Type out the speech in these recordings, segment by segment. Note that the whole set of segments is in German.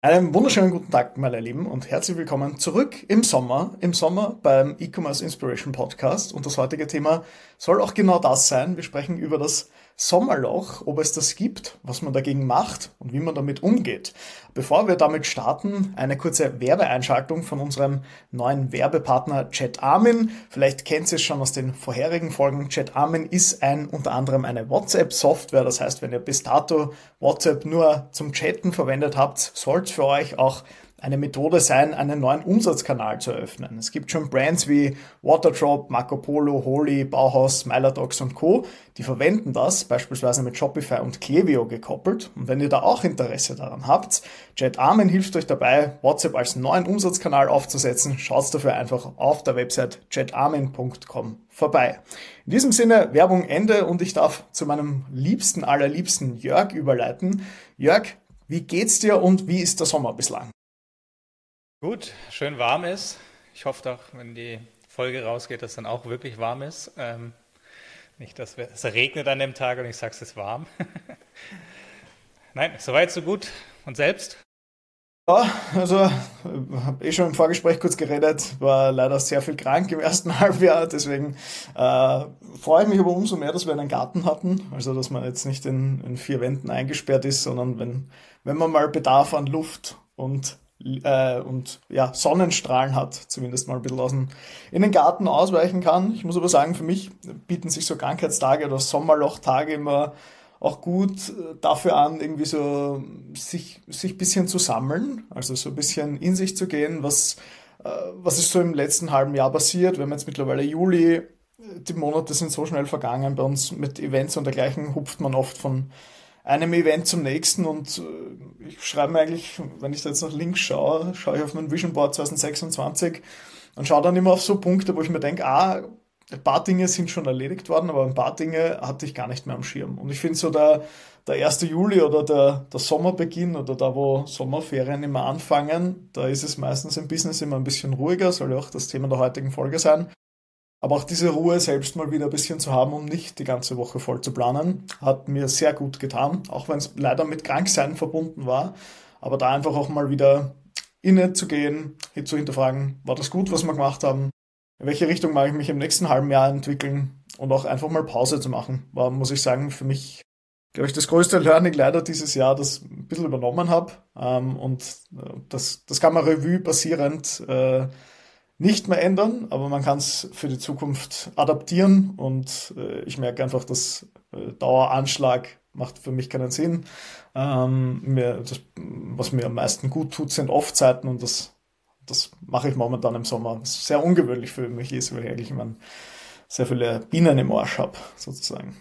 Einen wunderschönen guten Tag, meine Lieben, und herzlich willkommen zurück im Sommer beim E-Commerce Inspiration Podcast. Und das heutige Thema soll auch genau das sein. Wir sprechen über das Sommerloch, ob es das gibt, was man dagegen macht und wie man damit umgeht. Bevor wir damit starten, eine kurze Werbeeinschaltung von unserem neuen Werbepartner ChatArmin. Vielleicht kennt ihr es schon aus den vorherigen Folgen. ChatArmin ist unter anderem eine WhatsApp-Software. Das heißt, wenn ihr bis dato WhatsApp nur zum Chatten verwendet habt, soll es für euch auch eine Methode sein, einen neuen Umsatzkanal zu eröffnen. Es gibt schon Brands wie Waterdrop, Marco Polo, Holy, Bauhaus, Smilerdogs und Co., die verwenden das, beispielsweise mit Shopify und Klaviyo gekoppelt. Und wenn ihr da auch Interesse daran habt, ChatArmin hilft euch dabei, WhatsApp als neuen Umsatzkanal aufzusetzen. Schaut dafür einfach auf der Website chatarmin.com vorbei. In diesem Sinne, Werbung Ende und ich darf zu meinem allerliebsten Jörg überleiten. Jörg, wie geht's dir und wie ist der Sommer bislang? Gut, schön warm ist. Ich hoffe doch, wenn die Folge rausgeht, dass dann auch wirklich warm ist. Nicht, dass es regnet an dem Tag und ich sage, es ist warm. Nein, soweit, so gut. Und selbst? Ja, also habe schon im Vorgespräch kurz geredet, war leider sehr viel krank im ersten Halbjahr, deswegen freue ich mich aber umso mehr, dass wir einen Garten hatten, also dass man jetzt nicht in vier Wänden eingesperrt ist, sondern wenn man mal Bedarf an Luft und ja, Sonnenstrahlen hat, zumindest mal ein bisschen in den Garten ausweichen kann. Ich muss aber sagen, für mich bieten sich so Krankheitstage oder Sommerlochtage immer auch gut dafür an, irgendwie so sich ein bisschen zu sammeln, also so ein bisschen in sich zu gehen, was ist so im letzten halben Jahr passiert. Wir haben jetzt mittlerweile Juli, die Monate sind so schnell vergangen. Bei uns mit Events und dergleichen hupft man oft von einem Event zum nächsten und ich schreibe mir eigentlich, wenn ich da jetzt nach links schaue ich auf mein Vision Board 2026 und schaue dann immer auf so Punkte, wo ich mir denke, ein paar Dinge sind schon erledigt worden, aber ein paar Dinge hatte ich gar nicht mehr am Schirm. Und ich finde so der 1. Juli oder der Sommerbeginn oder da, wo Sommerferien immer anfangen, da ist es meistens im Business immer ein bisschen ruhiger, soll ja auch das Thema der heutigen Folge sein. Aber auch diese Ruhe selbst mal wieder ein bisschen zu haben, um nicht die ganze Woche voll zu planen, hat mir sehr gut getan, auch wenn es leider mit Kranksein verbunden war. Aber da einfach auch mal wieder inne zu gehen, zu hinterfragen, war das gut, was wir gemacht haben? In welche Richtung mag ich mich im nächsten halben Jahr entwickeln? Und auch einfach mal Pause zu machen, war, muss ich sagen, für mich, glaube ich, das größte Learning leider dieses Jahr, das ich ein bisschen übernommen habe. Das kann man Revue passierend nicht mehr ändern, aber man kann es für die Zukunft adaptieren und ich merke einfach, dass Daueranschlag macht für mich keinen Sinn. Was mir am meisten gut tut, sind Off-Zeiten und das mache ich momentan im Sommer. Was sehr ungewöhnlich für mich ist, weil ich eigentlich immer sehr viele Bienen im Arsch habe, sozusagen.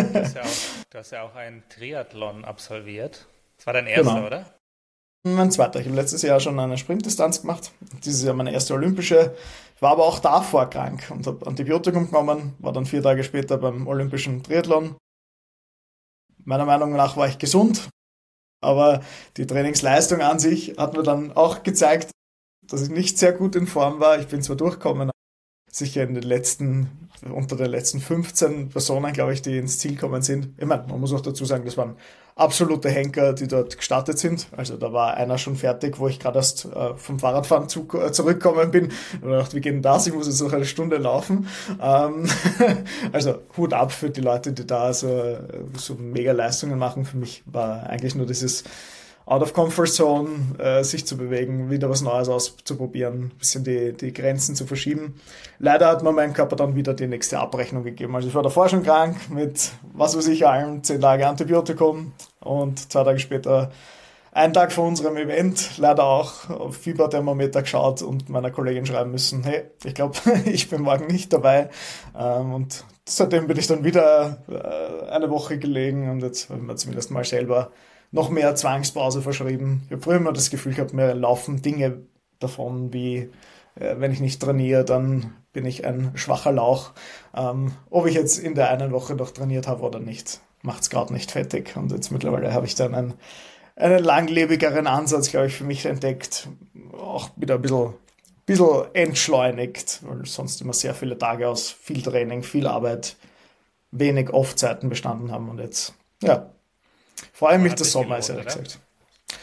Du hast ja auch einen Triathlon absolviert. Das war dein erster, Genau. oder? Mein zweiter. Ich habe letztes Jahr schon eine Sprintdistanz gemacht. Dieses Jahr meine erste olympische. Ich war aber auch davor krank und habe Antibiotikum genommen, war dann 4 Tage später beim olympischen Triathlon. Meiner Meinung nach war ich gesund, aber die Trainingsleistung an sich hat mir dann auch gezeigt, dass ich nicht sehr gut in Form war. Ich bin zwar durchgekommen, sicher unter den letzten 15 Personen, glaube ich, die ins Ziel gekommen sind. Ich meine, man muss auch dazu sagen, das waren absolute Henker, die dort gestartet sind. Also da war einer schon fertig, wo ich gerade erst vom Fahrradfahren zurückgekommen bin. Und dachte, wie geht denn das? Ich muss jetzt noch eine Stunde laufen. Ähm, also Hut ab für die Leute, die da so mega Leistungen machen. Für mich war eigentlich nur dieses out of comfort zone, sich zu bewegen, wieder was Neues auszuprobieren, ein bisschen die Grenzen zu verschieben. Leider hat mir mein Körper dann wieder die nächste Abrechnung gegeben. Also ich war davor schon krank mit, was weiß ich, allem, 10 Tage Antibiotikum und 2 Tage später, einen Tag vor unserem Event, leider auch auf Fieberthermometer geschaut und meiner Kollegin schreiben müssen, hey, ich glaube, ich bin morgen nicht dabei. Und seitdem bin ich dann wieder eine Woche gelegen und jetzt haben wir zumindest mal selber noch mehr Zwangspause verschrieben. Ich habe früher immer das Gefühl gehabt, mir laufen Dinge davon, wie wenn ich nicht trainiere, dann bin ich ein schwacher Lauch. Ob ich jetzt in der einen Woche noch trainiert habe oder nicht, macht es gerade nicht fertig. Und jetzt mittlerweile habe ich dann einen langlebigeren Ansatz, glaube ich, für mich entdeckt. Auch wieder ein bisschen entschleunigt, weil sonst immer sehr viele Tage aus viel Training, viel Arbeit, wenig Off-Zeiten bestanden haben. Und jetzt, ja, freue Aber mich, hat dass sich Sommer ist, gelohnt, ehrlich oder? gesagt.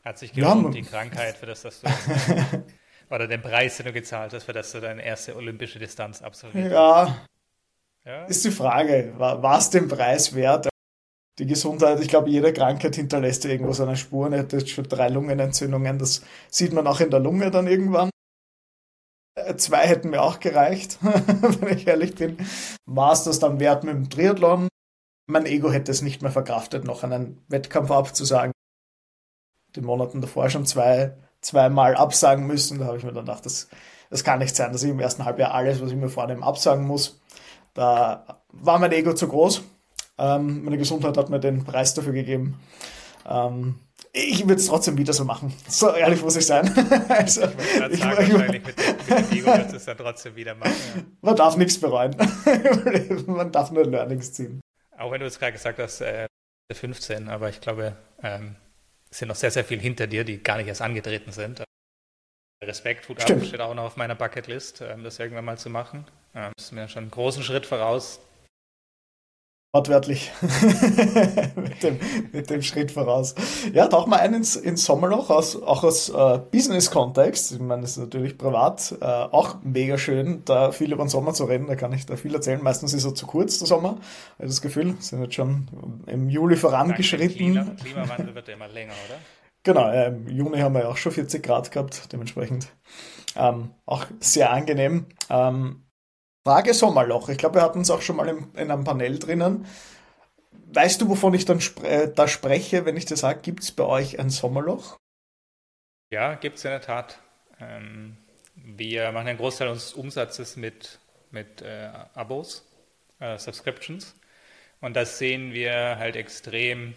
Hat sich Ja, gelohnt, die Krankheit, für das, dass du jetzt oder den Preis, den du gezahlt hast, für das du deine erste olympische Distanz absolviert hast. ja, Ja, ist die Frage, war es den Preis wert? Die Gesundheit, ich glaube, jede Krankheit hinterlässt irgendwo seine Spuren. Er hat jetzt schon 3 Lungenentzündungen, das sieht man auch in der Lunge dann irgendwann. 2 hätten mir auch gereicht, wenn ich ehrlich bin. War es das dann wert mit dem Triathlon? Mein Ego hätte es nicht mehr verkraftet, noch einen Wettkampf abzusagen. Die Monaten davor schon zweimal absagen müssen. Da habe ich mir dann gedacht, das kann nicht sein, dass ich im ersten Halbjahr alles, was ich mir vornehme, absagen muss. Da war mein Ego zu groß. Meine Gesundheit hat mir den Preis dafür gegeben. Ich würde es trotzdem wieder so machen. So ehrlich muss ich sein. Also, ich wollte gerade ich, sagen, ich, wahrscheinlich mit dem Ego wirst du es dann trotzdem wieder machen. Ja. man darf nichts bereuen. Man darf nur Learnings ziehen. Auch wenn du jetzt gerade gesagt hast, 15, aber ich glaube, es sind noch sehr, sehr viel hinter dir, die gar nicht erst angetreten sind. Respekt, Hut ab, Stimmt. steht auch noch auf meiner Bucketlist, das irgendwann mal zu machen. Das ist mir schon einen großen Schritt voraus. Wortwörtlich. mit dem Schritt voraus. Ja, tauch mal ein ins Sommerloch, auch aus Business-Kontext. Ich meine, das ist natürlich privat auch mega schön, da viel über den Sommer zu reden. Da kann ich da viel erzählen. Meistens ist er zu kurz, der Sommer. Ich habe das Gefühl, sind jetzt schon im Juli Dank dem vorangeschritten. Klimawandel wird er immer länger, oder? Genau, im Juni haben wir ja auch schon 40 Grad gehabt, dementsprechend auch sehr angenehm. Frage Sommerloch. Ich glaube, wir hatten es auch schon mal in einem Panel drinnen. Weißt du, wovon ich dann da spreche, wenn ich dir sage, gibt es bei euch ein Sommerloch? Ja, gibt es in der Tat. Wir machen einen Großteil unseres Umsatzes mit Abos, Subscriptions. Und das sehen wir halt extrem.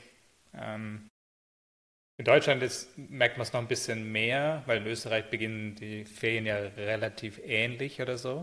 In Deutschland merkt man es noch ein bisschen mehr, weil in Österreich beginnen die Ferien ja relativ ähnlich oder so.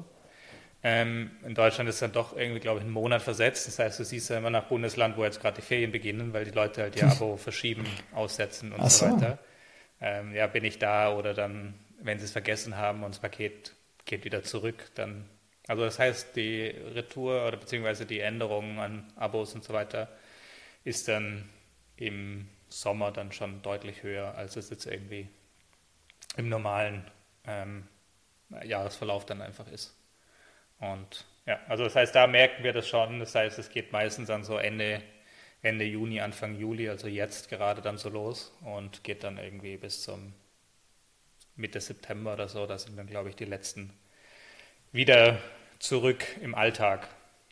In Deutschland ist dann doch irgendwie, glaube ich, ein Monat versetzt. Das heißt, du siehst ja immer nach Bundesland, wo jetzt gerade die Ferien beginnen, weil die Leute halt ihr Abo verschieben, aussetzen und Ach so so. weiter. Ja, bin ich da oder dann, wenn sie es vergessen haben und das Paket geht wieder zurück, dann. Also das heißt, die Retour oder beziehungsweise die Änderung an Abos und so weiter ist dann im Sommer dann schon deutlich höher, als es jetzt irgendwie im normalen Jahresverlauf dann einfach ist. Und ja, also das heißt, da merken wir das schon. Das heißt, es geht meistens dann so Ende Juni, Anfang Juli, also jetzt gerade dann so los und geht dann irgendwie bis zum Mitte September oder so. Da sind dann, glaube ich, die letzten wieder zurück im Alltag.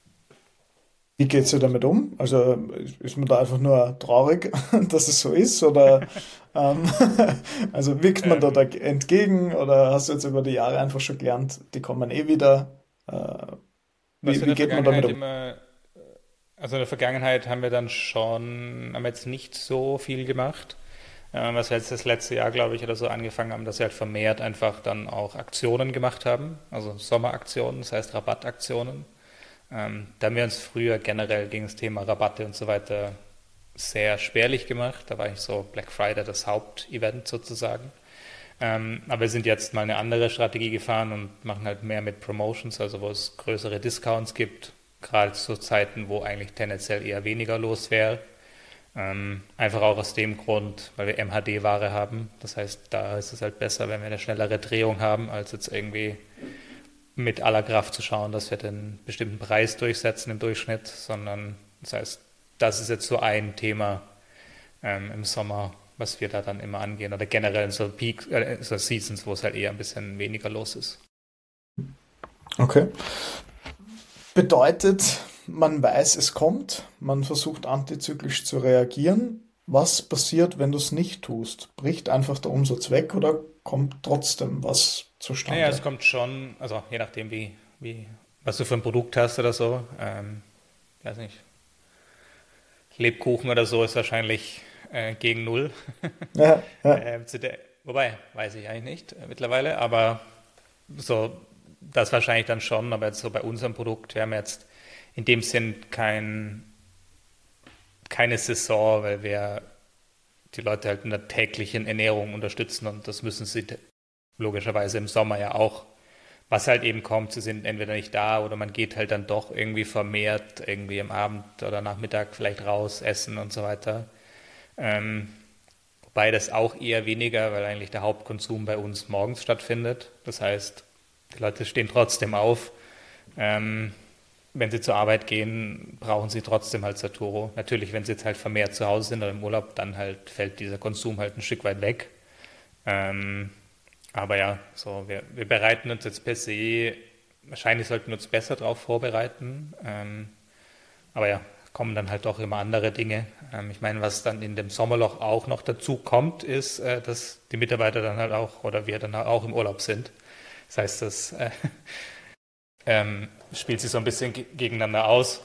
Wie geht's dir damit um? Also ist man da einfach nur traurig, dass es so ist? Oder ähm, also wirkt man da Ähm, entgegen? Oder hast du jetzt über die Jahre einfach schon gelernt, die kommen eh wieder? Äh, Was wir in wie der geht man damit Vergangenheit um? immer, also in der Vergangenheit haben wir jetzt nicht so viel gemacht. Was wir jetzt das letzte Jahr, glaube ich, oder so angefangen haben, dass wir halt vermehrt einfach dann auch Aktionen gemacht haben, also Sommeraktionen, das heißt Rabattaktionen. Da haben wir uns früher generell gegen das Thema Rabatte und so weiter sehr spärlich gemacht. Da war ich so Black Friday das Hauptevent sozusagen. Aber wir sind jetzt mal eine andere Strategie gefahren und machen halt mehr mit Promotions, also wo es größere Discounts gibt, gerade zu Zeiten, wo eigentlich tendenziell eher weniger los wäre. Einfach auch aus dem Grund, weil wir MHD-Ware haben. Das heißt, da ist es halt besser, wenn wir eine schnellere Drehung haben, als jetzt irgendwie mit aller Kraft zu schauen, dass wir den bestimmten Preis durchsetzen im Durchschnitt, sondern das heißt, das ist jetzt so ein Thema im Sommer, was wir da dann immer angehen oder generell in so Peak, so Seasons, wo es halt eher ein bisschen weniger los ist. Okay. Bedeutet, man weiß, es kommt, man versucht antizyklisch zu reagieren. Was passiert, wenn du es nicht tust? Bricht einfach der Umsatz weg oder kommt trotzdem was Naja, es zustande? kommt schon, also je nachdem, was du für ein Produkt hast oder so, weiß nicht, Lebkuchen oder so ist wahrscheinlich gegen null. Ja, ja. Wobei, weiß ich eigentlich nicht mittlerweile, aber so, das wahrscheinlich dann schon, aber jetzt so bei unserem Produkt, wir haben jetzt in dem Sinn keine Saison, weil wir die Leute halt in der täglichen Ernährung unterstützen und das müssen sie logischerweise im Sommer ja auch. Was halt eben kommt, sie sind entweder nicht da oder man geht halt dann doch irgendwie vermehrt irgendwie am Abend oder Nachmittag vielleicht raus, essen und so weiter. Ähm, beides auch eher weniger, weil eigentlich der Hauptkonsum bei uns morgens stattfindet. Das heißt, die Leute stehen trotzdem auf. Ähm, Wenn sie zur Arbeit gehen, brauchen sie trotzdem halt Saturo. Natürlich, wenn sie jetzt halt vermehrt zu Hause sind oder im Urlaub, dann halt fällt dieser Konsum halt ein Stück weit weg. Ähm, aber ja, so wir bereiten uns jetzt per se, wahrscheinlich sollten wir uns besser darauf vorbereiten. Aber ja, kommen dann halt auch immer andere Dinge. Ich meine, was dann in dem Sommerloch auch noch dazu kommt, ist, dass die Mitarbeiter dann halt auch oder wir dann halt auch im Urlaub sind. Das heißt, das spielt sich so ein bisschen gegeneinander aus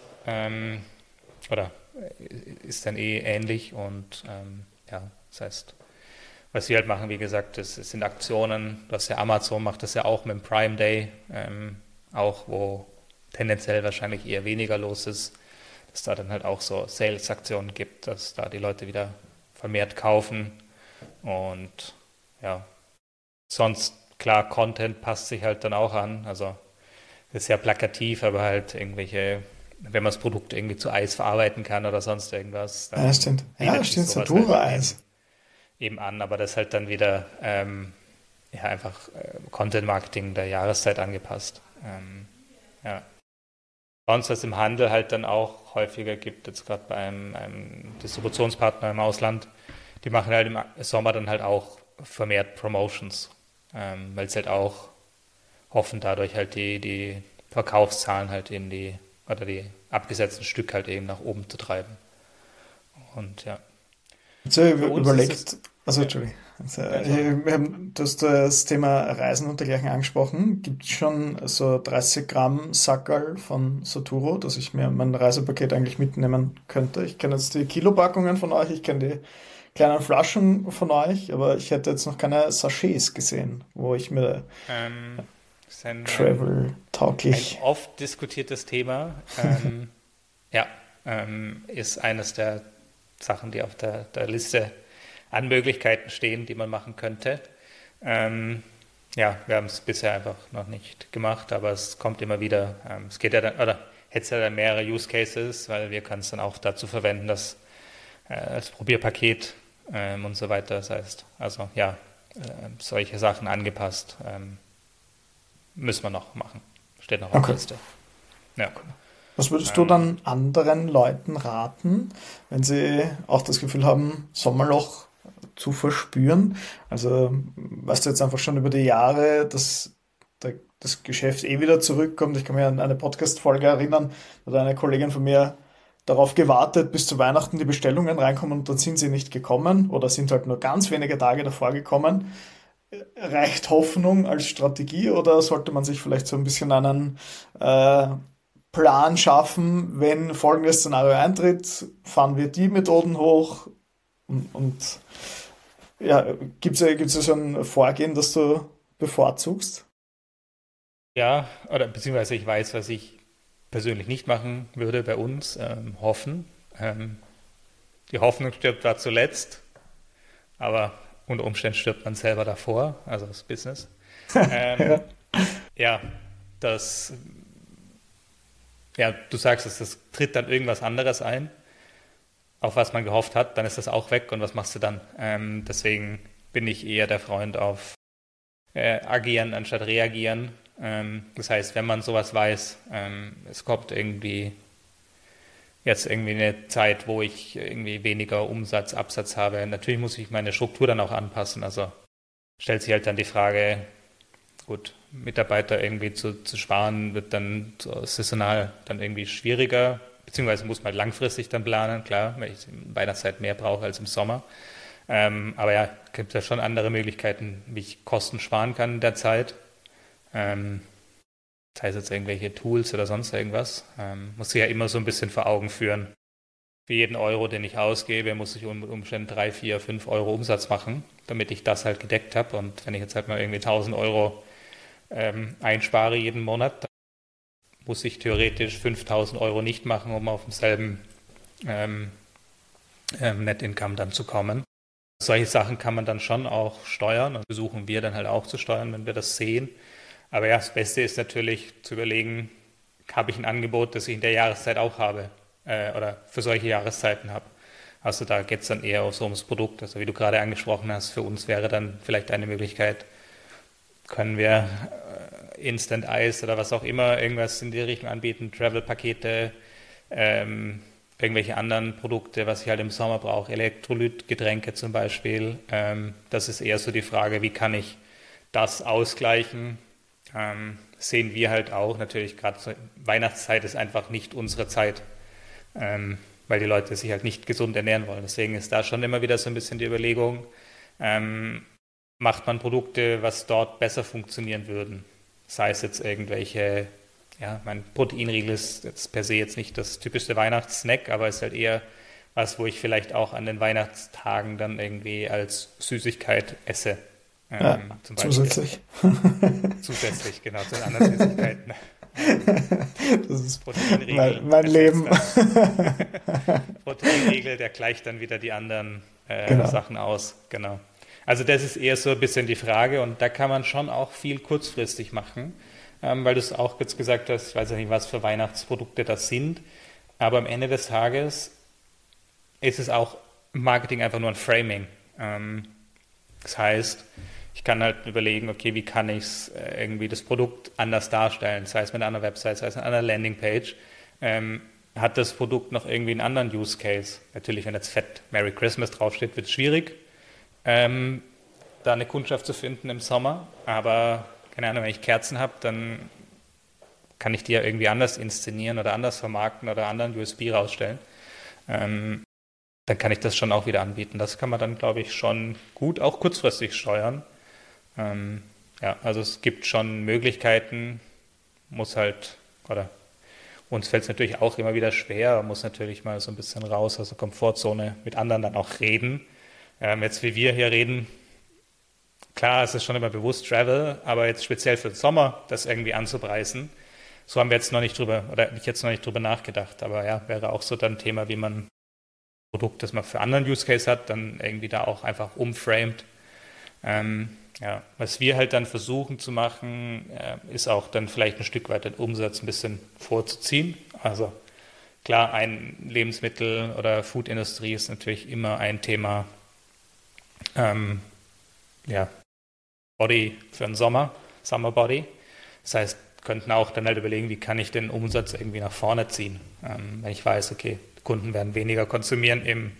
oder ist dann eh ähnlich und ja, das heißt, was wir halt machen, wie gesagt, das sind Aktionen, das ja Amazon macht das ja auch mit dem Prime Day, auch wo tendenziell wahrscheinlich eher weniger los ist, dass da dann halt auch so Sales-Aktionen gibt, dass da die Leute wieder vermehrt kaufen und ja, sonst klar, Content passt sich halt dann auch an, also das ist sehr plakativ, aber halt irgendwelche, wenn man das Produkt irgendwie zu Eis verarbeiten kann oder sonst irgendwas, Ja, dann stimmt. Ja, bietet sich stimmt, sowas halt Satura-Eis. eben an, aber das ist halt dann wieder ja, einfach Content-Marketing der Jahreszeit angepasst. Ja. Sonst, was im Handel halt dann auch häufiger gibt, jetzt gerade bei einem Distributionspartner im Ausland, die machen halt im Sommer dann halt auch vermehrt Promotions, weil es halt auch hoffen, dadurch halt die Verkaufszahlen halt oder die abgesetzten Stücke halt eben nach oben zu treiben. Und ja, Also für uns ist es, überlegt, also ja, Entschuldigung, also, ja, sorry. du hast das Thema Reisen und dergleichen angesprochen. Gibt es schon so 30 Gramm Sackerl von Saturo, dass ich mir mein Reisepaket eigentlich mitnehmen könnte? Ich kenne jetzt die Kilopackungen von euch, ich kenne die kleinen Flaschen von euch, aber ich hätte jetzt noch keine Sachets gesehen, wo ich mir Ist Travel ein tauglich. oft diskutiertes Thema. Ja, ist eines der Sachen, die auf der Liste an Möglichkeiten stehen, die man machen könnte. Ja, wir haben es bisher einfach noch nicht gemacht, aber es kommt immer wieder. Es geht ja dann, oder hätte es ja dann mehrere Use Cases, weil wir können es dann auch dazu verwenden, dass als Probierpaket und so weiter. Das heißt, also ja, solche Sachen angepasst müssen wir noch machen. Steht noch auf der Okay. Liste. Ja. Was würdest du Ähm, dann anderen Leuten raten, wenn sie auch das Gefühl haben, Sommerloch zu verspüren? Also, weißt du jetzt einfach schon über die Jahre, dass das Geschäft eh wieder zurückkommt. Ich kann mich an eine Podcast-Folge erinnern, da hat eine Kollegin von mir darauf gewartet, bis zu Weihnachten die Bestellungen reinkommen und dann sind sie nicht gekommen oder sind halt nur ganz wenige Tage davor gekommen. Reicht Hoffnung als Strategie oder sollte man sich vielleicht so ein bisschen einen äh, Plan schaffen, wenn folgendes Szenario eintritt, fahren wir die Methoden hoch und ja, gibt's ja so ein Vorgehen, das du bevorzugst? ja, oder beziehungsweise ich weiß, was ich persönlich nicht machen würde bei uns, hoffen. Ähm, Die Hoffnung stirbt da zuletzt, aber unter Umständen stirbt man selber davor, also das Business. Ähm, Ja. ja, das, ja, du sagst es, das tritt dann irgendwas anderes ein, auf was man gehofft hat, dann ist das auch weg und was machst du dann? Deswegen bin ich eher der Freund auf agieren anstatt reagieren. Das heißt, wenn man sowas weiß, es kommt irgendwie jetzt irgendwie eine Zeit, wo ich irgendwie weniger Umsatz, Absatz habe. Natürlich muss ich meine Struktur dann auch anpassen. Also stellt sich halt dann die Frage, gut, Mitarbeiter irgendwie zu sparen, wird dann so saisonal dann irgendwie schwieriger, beziehungsweise muss man halt langfristig dann planen, klar, weil ich in Weihnachtszeit mehr brauche als im Sommer. Aber ja, gibt es ja schon andere Möglichkeiten, wie ich Kosten sparen kann in der Zeit. Ähm, Das heißt jetzt irgendwelche Tools oder sonst irgendwas. Muss ich ja immer so ein bisschen vor Augen führen. Für jeden Euro, den ich ausgebe, muss ich unter Umständen 3, 4, 5 Euro Umsatz machen, damit ich das halt gedeckt habe. Und wenn ich jetzt halt mal irgendwie 1000 € einspare jeden Monat, dann muss ich theoretisch 5000 € nicht machen, um auf demselben ähm, Net Income dann zu kommen. Solche Sachen kann man dann schon auch steuern und versuchen wir dann halt auch zu steuern, wenn wir das sehen. Aber ja, das Beste ist natürlich zu überlegen, habe ich ein Angebot, das ich in der Jahreszeit auch habe oder für solche Jahreszeiten habe. Also da geht es dann eher so ums Produkt. Also wie du gerade angesprochen hast, für uns wäre dann vielleicht eine Möglichkeit, können wir Instant Eis oder was auch immer, irgendwas in die Richtung anbieten, Travel-Pakete, irgendwelche anderen Produkte, was ich halt im Sommer brauche, Elektrolytgetränke zum Beispiel. Das ist eher so die Frage, wie kann ich das ausgleichen? Sehen wir halt auch, natürlich gerade so, Weihnachtszeit ist einfach nicht unsere Zeit, weil die Leute sich halt nicht gesund ernähren wollen. Deswegen ist da schon immer wieder so ein bisschen die Überlegung, macht man Produkte, was dort besser funktionieren würden? Sei es jetzt irgendwelche, ja, mein Proteinriegel ist jetzt per se jetzt nicht das typischste Weihnachtssnack, aber ist halt eher was, wo ich vielleicht auch an den Weihnachtstagen dann irgendwie als Süßigkeit esse. Ja, Zum Beispiel. zusätzlich. Zusätzlich, genau, zu den anderen Süßigkeiten. Das ist Proteinriegel. mein Leben. Proteinriegel, der gleicht dann wieder die anderen Genau. Sachen aus. Genau. Also das ist eher so ein bisschen die Frage und da kann man schon auch viel kurzfristig machen, weil du es auch jetzt gesagt hast, ich weiß ja nicht, was für Weihnachtsprodukte das sind, aber am Ende des Tages ist es auch im Marketing einfach nur ein Framing. Das heißt, ich kann halt überlegen, okay, wie kann ich irgendwie das Produkt anders darstellen, sei es mit einer Website, sei es mit einer Landingpage. Hat das Produkt noch irgendwie einen anderen Use Case? Natürlich, wenn jetzt fett Merry Christmas draufsteht, wird es schwierig, da eine Kundschaft zu finden im Sommer. Aber, keine Ahnung, wenn ich Kerzen habe, dann kann ich die ja irgendwie anders inszenieren oder anders vermarkten oder anderen USB rausstellen. Dann kann ich das schon auch wieder anbieten. Das kann man dann, glaube ich, schon gut auch kurzfristig steuern. Ja, also es gibt schon Möglichkeiten, muss halt, oder uns fällt es natürlich auch immer wieder schwer, muss natürlich mal so ein bisschen raus aus der Komfortzone, mit anderen dann auch reden. Jetzt wie wir hier reden, klar, es ist schon immer bewusst Travel, aber jetzt speziell für den Sommer das irgendwie anzupreisen, so haben wir jetzt noch nicht drüber, oder ich jetzt noch nicht drüber nachgedacht, aber ja, wäre auch so dann ein Thema, wie man ein Produkt, das man für anderen Use Case hat, dann irgendwie da auch einfach umframed. Ja, was wir halt dann versuchen zu machen, ist auch dann vielleicht ein Stück weit den Umsatz ein bisschen vorzuziehen. Also klar, ein Lebensmittel- oder Food-Industrie ist natürlich immer ein Thema, ja, Body für den Sommer, Summer Body. Das heißt, könnten auch dann halt überlegen, wie kann ich den Umsatz irgendwie nach vorne ziehen. Wenn ich weiß, okay, Kunden werden weniger konsumieren im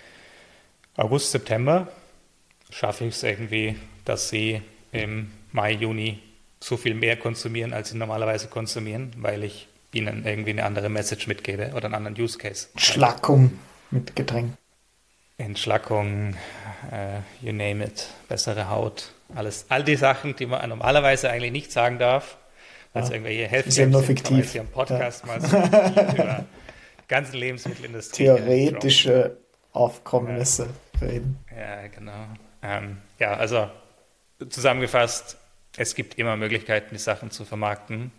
August, September, schaffe ich es irgendwie, dass sie im Mai, Juni so viel mehr konsumieren, als sie normalerweise konsumieren, weil ich ihnen irgendwie eine andere Message mitgebe oder einen anderen Use Case. Schlackung mit Getränk. Entschlackung, you name it, bessere Haut, alles, all die Sachen, die man normalerweise eigentlich nicht sagen darf, weil es irgendwelche Health Sind nur sind, kann man jetzt fiktiv. hier im Podcast mal so fiktiv über die ganze Lebensmittelindustrie Theoretische Aufkommnisse reden. Ja, genau. Ja, also zusammengefasst, es gibt immer Möglichkeiten, die Sachen zu vermarkten.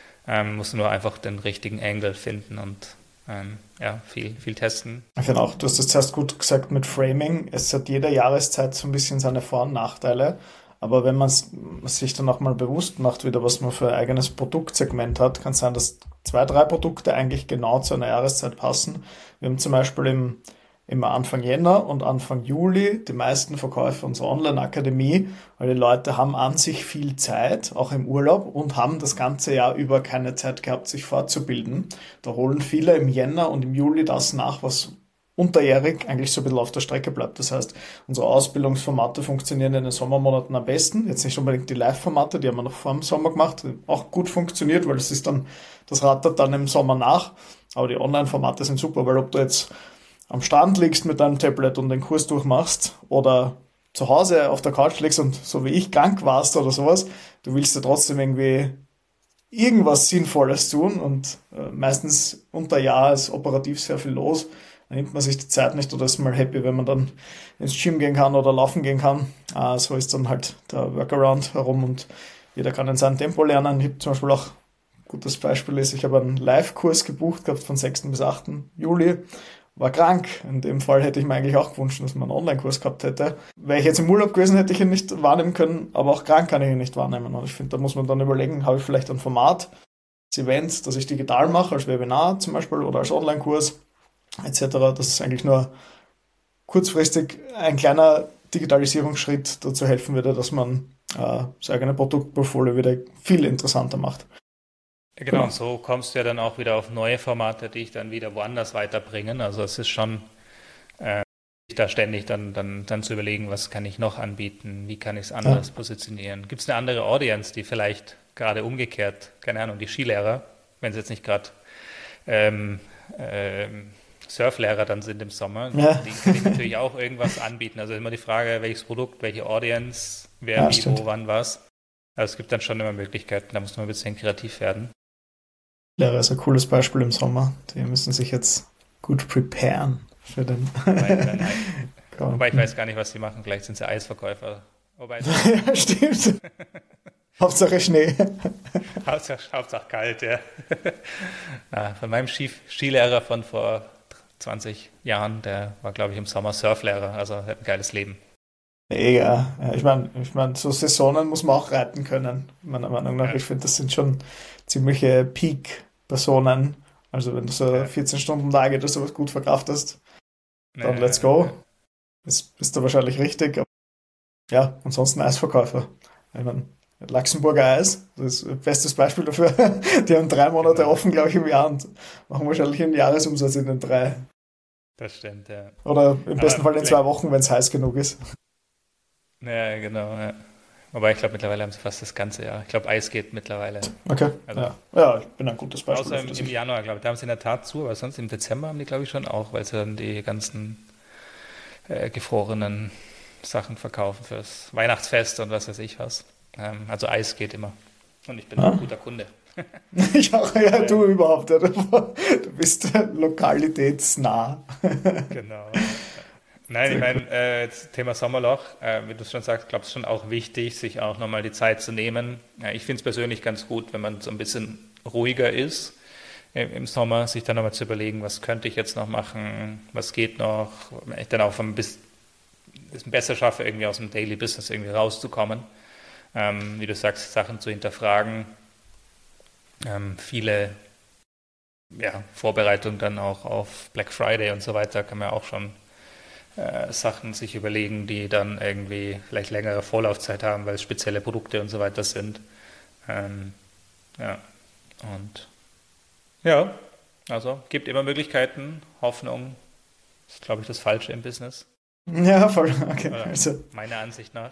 Muss nur einfach den richtigen Angle finden und ja, viel testen. Ich finde auch, du hast das zuerst gut gesagt mit Framing. Es hat jede Jahreszeit so ein bisschen seine Vor- und Nachteile. Aber wenn man sich dann auch mal bewusst macht, wieder was man für ein eigenes Produktsegment hat, kann es sein, dass 2, 3 Produkte eigentlich genau zu einer Jahreszeit passen. Wir haben zum Beispiel im Anfang Jänner und Anfang Juli die meisten Verkäufe unserer Online-Akademie, weil die Leute haben an sich viel Zeit, auch im Urlaub, und haben das ganze Jahr über keine Zeit gehabt, sich fortzubilden. Da holen viele im Jänner und im Juli das nach, was unterjährig eigentlich so ein bisschen auf der Strecke bleibt. Das heißt, unsere Ausbildungsformate funktionieren in den Sommermonaten am besten. Jetzt nicht unbedingt die Live-Formate, die haben wir noch vor dem Sommer gemacht, auch gut funktioniert, weil das rattert dann im Sommer nach. Aber die Online-Formate sind super, weil ob du jetzt am Strand liegst mit deinem Tablet und den Kurs durchmachst oder zu Hause auf der Couch liegst und so wie ich krank warst oder sowas, du willst ja trotzdem irgendwie irgendwas Sinnvolles tun und meistens unter Jahr ist operativ sehr viel los. Dann nimmt man sich die Zeit nicht oder ist mal happy, wenn man dann ins Gym gehen kann oder laufen gehen kann. So ist dann halt der Workaround herum und jeder kann in seinem Tempo lernen. Ich habe zum Beispiel auch, gutes Beispiel ist, ich habe einen Live-Kurs gebucht gehabt von 6. bis 8. Juli. War krank. In dem Fall hätte ich mir eigentlich auch gewünscht, dass man einen Online-Kurs gehabt hätte. Wäre ich jetzt im Urlaub gewesen, hätte ich ihn nicht wahrnehmen können, aber auch krank kann ich ihn nicht wahrnehmen. Und ich finde, da muss man dann überlegen, habe ich vielleicht ein Format, das Event, das ich digital mache, als Webinar zum Beispiel oder als Online-Kurs etc. Das ist eigentlich nur kurzfristig ein kleiner Digitalisierungsschritt dazu helfen würde, dass man das eigene Produktportfolio wieder viel interessanter macht. Ja, genau, und so kommst du ja dann auch wieder auf neue Formate, die dich dann wieder woanders weiterbringen. Also es ist schon da ständig dann zu überlegen, was kann ich noch anbieten, wie kann ich es anders positionieren. Gibt es eine andere Audience, die vielleicht gerade umgekehrt, keine Ahnung, die Skilehrer, wenn sie jetzt nicht gerade Surflehrer dann sind im Sommer, die kann ich natürlich auch irgendwas anbieten. Also immer die Frage, welches Produkt, welche Audience, wer, wie, stimmt. wo, wann, was. Also es gibt dann schon immer Möglichkeiten, da muss man ein bisschen kreativ werden. Lehrer ist ein cooles Beispiel im Sommer. Die müssen sich jetzt gut preparen für den. Wobei ich weiß gar nicht, was sie machen. Vielleicht sind sie Eisverkäufer. Wobei, ja, stimmt. Hauptsache Schnee. Hauptsache kalt, ja. Von meinem Skilehrer von vor 20 Jahren, der war, glaube ich, im Sommer Surflehrer. Also er hat ein geiles Leben. Ja, ich mein, so Saisonen muss man auch reiten können, meiner Meinung nach. Ja. Ich finde, das sind schon ziemliche Peak-Personen. Also wenn du so 14-Stunden-Tage oder sowas gut verkraftest, dann let's go. Bist du wahrscheinlich richtig. Aber ja, ansonsten Eisverkäufer. Ich meine, Luxemburger Eis, das ist ein bestes Beispiel dafür. Die haben 3 Monate offen, glaube ich, im Jahr und machen wahrscheinlich einen Jahresumsatz in den 3. Das stimmt, ja. Oder im besten Fall in 2 Wochen, wenn es heiß genug ist. Ja, genau. Ja. Wobei ich glaube, mittlerweile haben sie fast das ganze Jahr. Ich glaube, Eis geht mittlerweile. Okay, Also, ja, ich bin ein gutes Beispiel. Außer im Januar, glaube ich. Da haben sie in der Tat zu, aber sonst im Dezember haben die, glaube ich, schon auch, weil sie dann die ganzen gefrorenen Sachen verkaufen fürs Weihnachtsfest und was weiß ich was. Also Eis geht immer. Und ich bin ein guter Kunde. Ich auch, ja, du überhaupt. Ja. Du bist lokalitätsnah. Genau. Nein, ich meine, Thema Sommerloch, wie du schon sagst, glaube ich, schon auch wichtig, sich auch nochmal die Zeit zu nehmen. Ja, ich finde es persönlich ganz gut, wenn man so ein bisschen ruhiger ist im Sommer, sich dann nochmal zu überlegen, was könnte ich jetzt noch machen, was geht noch, wenn ich dann auch es besser schaffe, irgendwie aus dem Daily Business irgendwie rauszukommen. Wie du sagst, Sachen zu hinterfragen, viele Vorbereitungen dann auch auf Black Friday und so weiter, kann man auch schon Sachen sich überlegen, die dann irgendwie vielleicht längere Vorlaufzeit haben, weil es spezielle Produkte und so weiter sind. Also gibt immer Möglichkeiten. Hoffnung ist, glaube ich, das Falsche im Business. Ja, voll. Okay. Also. Meiner Ansicht nach.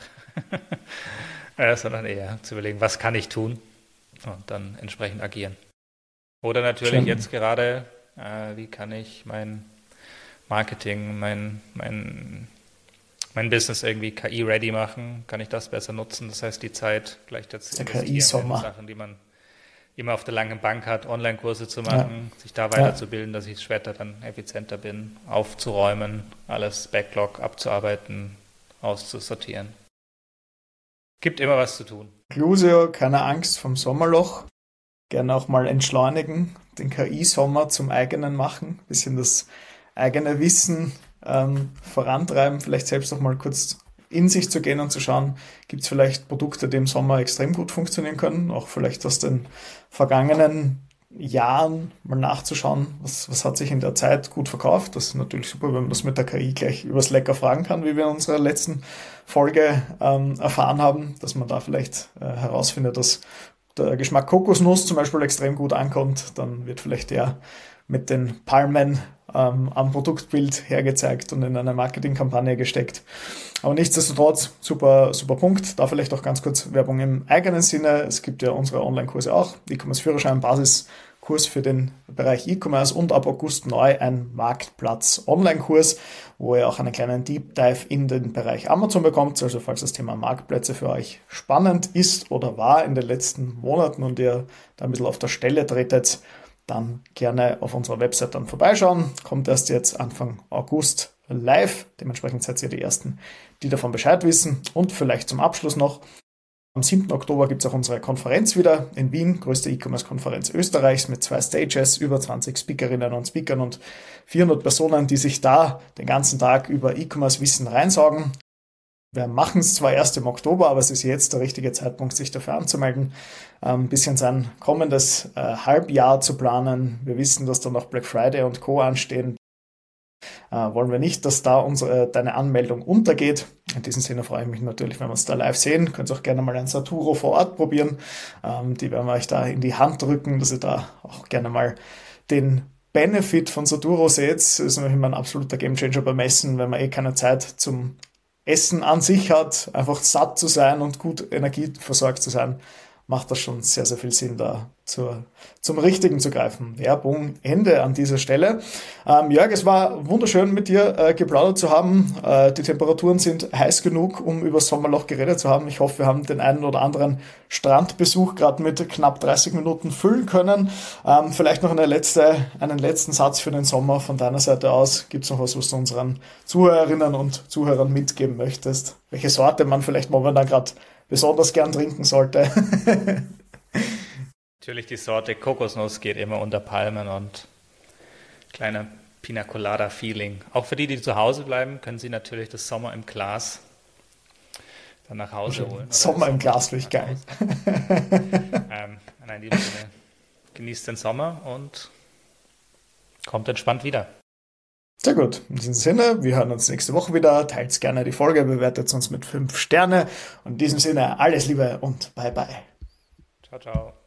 Sondern eher zu überlegen, was kann ich tun und dann entsprechend agieren. Oder natürlich jetzt gerade, wie kann ich mein Marketing, mein Business irgendwie KI-ready machen? Kann ich das besser nutzen? Das heißt, die Zeit vielleicht jetzt investieren in Sachen, die man immer auf der langen Bank hat, Online-Kurse zu machen, sich da weiterzubilden, dass ich später dann effizienter bin, aufzuräumen, alles Backlog abzuarbeiten, auszusortieren. Gibt immer was zu tun. Clusio, keine Angst vom Sommerloch. Gerne auch mal entschleunigen, den KI-Sommer zum eigenen machen, bisschen das eigene Wissen vorantreiben, vielleicht selbst auch mal kurz in sich zu gehen und zu schauen, gibt es vielleicht Produkte, die im Sommer extrem gut funktionieren können, auch vielleicht aus den vergangenen Jahren mal nachzuschauen, was hat sich in der Zeit gut verkauft. Das ist natürlich super, wenn man das mit der KI gleich übers Lecker fragen kann, wie wir in unserer letzten Folge erfahren haben, dass man da vielleicht herausfindet, dass der Geschmack Kokosnuss zum Beispiel extrem gut ankommt, dann wird vielleicht der mit den Palmen am Produktbild hergezeigt und in eine Marketingkampagne gesteckt. Aber nichtsdestotrotz, super Punkt. Da vielleicht auch ganz kurz Werbung im eigenen Sinne. Es gibt ja unsere Online-Kurse auch. E-Commerce-Führerschein, Basiskurs für den Bereich E-Commerce und ab August neu ein Marktplatz-Online-Kurs, wo ihr auch einen kleinen Deep Dive in den Bereich Amazon bekommt. Also falls das Thema Marktplätze für euch spannend ist oder war in den letzten Monaten und ihr da ein bisschen auf der Stelle tretet, dann gerne auf unserer Website dann vorbeischauen. Kommt erst jetzt Anfang August live. Dementsprechend seid ihr die Ersten, die davon Bescheid wissen. Und vielleicht zum Abschluss noch, am 7. Oktober gibt es auch unsere Konferenz wieder in Wien, größte E-Commerce-Konferenz Österreichs mit 2 Stages, über 20 Speakerinnen und Speakern und 400 Personen, die sich da den ganzen Tag über E-Commerce-Wissen reinsaugen. Wir machen es zwar erst im Oktober, aber es ist jetzt der richtige Zeitpunkt, sich dafür anzumelden, ein bisschen sein kommendes Halbjahr zu planen. Wir wissen, dass dann noch Black Friday und Co. anstehen. wollen wir nicht, dass da deine Anmeldung untergeht. In diesem Sinne freue ich mich natürlich, wenn wir uns da live sehen. Könnt ihr auch gerne mal ein Saturo vor Ort probieren. Die werden wir euch da in die Hand drücken, dass ihr da auch gerne mal den Benefit von Saturo seht. Das ist nämlich immer ein absoluter Gamechanger beim Essen, wenn man keine Zeit zum Essen an sich hat, einfach satt zu sein und gut energieversorgt zu sein, macht das schon sehr, sehr viel Sinn, da zum Richtigen zu greifen. Werbung, Ende an dieser Stelle. Jörg, es war wunderschön, mit dir geplaudert zu haben. Die Temperaturen sind heiß genug, um über das Sommerloch geredet zu haben. Ich hoffe, wir haben den einen oder anderen Strandbesuch gerade mit knapp 30 Minuten füllen können. Vielleicht noch einen letzten Satz für den Sommer von deiner Seite aus. Gibt es noch was du unseren Zuhörerinnen und Zuhörern mitgeben möchtest? Welche Sorte man vielleicht momentan gerade besonders gern trinken sollte? Natürlich die Sorte Kokosnuss geht immer unter Palmen und kleiner Pina Colada Feeling. Auch für die, die zu Hause bleiben, können sie natürlich das Sommer im Glas dann nach Hause holen. Sommer im Glas finde ich geil. In diesem Sinne, genießt den Sommer und kommt entspannt wieder. Sehr gut. In diesem Sinne, wir hören uns nächste Woche wieder. Teilt gerne die Folge, bewertet uns mit 5 Sterne. Und in diesem Sinne, alles Liebe und bye bye. Ciao, ciao.